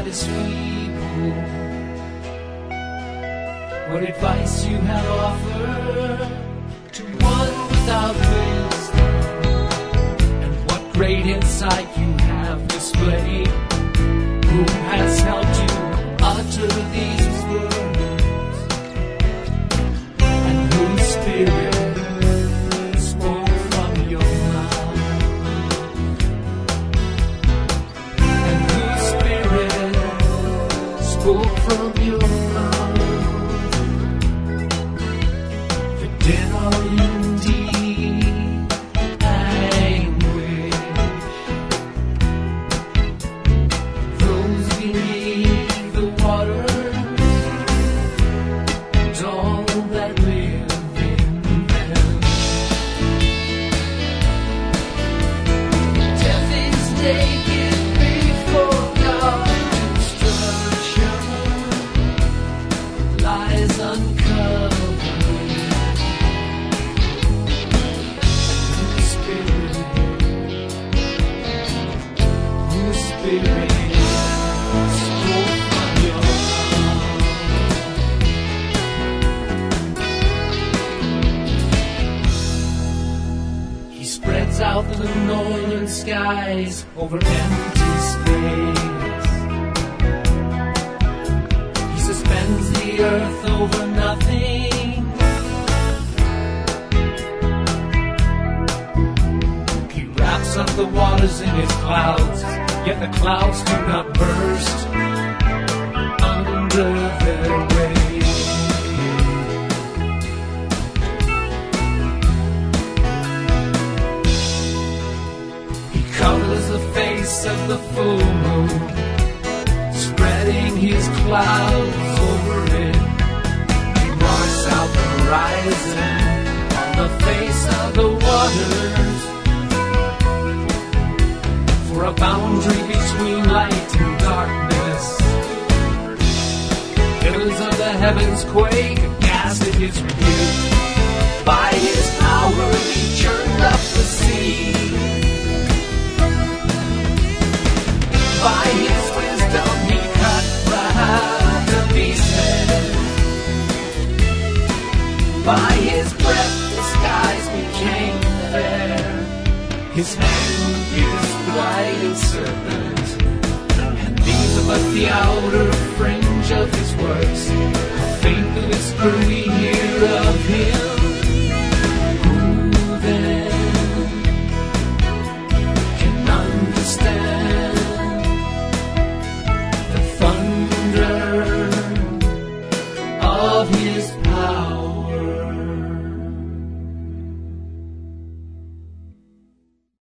that is feeble. What advice you have offered to one without wisdom, and what great insight you have displayed. Who has helped you utter these words, and whose spirit spoke from your mouth, and whose spirit spoke from your mouth. The dead are indeed anguish, those beneath the waters, and all that live in them. Death is naked before God's destruction, lies uncovered. Your spirit spoke from your mouth. He spreads out the northern skies over empty space. He suspends the earth over nothing. He wraps up the waters in his clouds, yet the clouds do not burst under their weight. He covers the face of the full moon, spreading his clouds over it. He marks out the horizon on the face of the waters, for a boundary between light and darkness. Pillars of the heavens quake, aghast at his rebuke. By his power he churned up the sea. By his wisdom he cut proud to pieces. By his breath the skies became fair. His hand is the guiding serpent, and these are but the outer fringe of his works. How faint the whisper we hear of him. Who then can understand the thunder of his power?